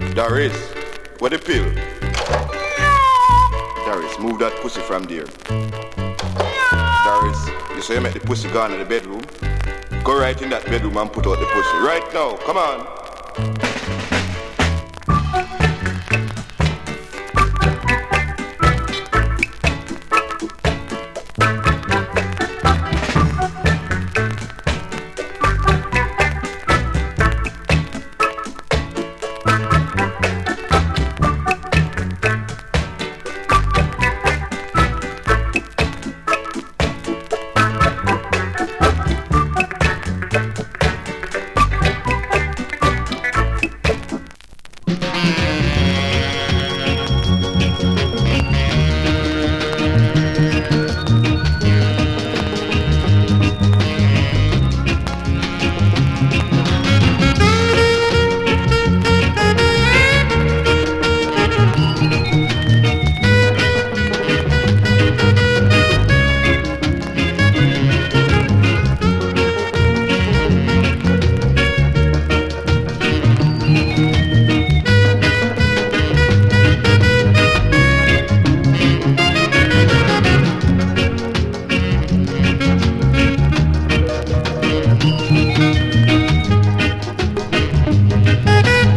Doris, what the pill? Doris, move that pussy from there. Doris, you say you make the pussy gone in the bedroom? Go right in that bedroom and put out the pussy. Right now, come on.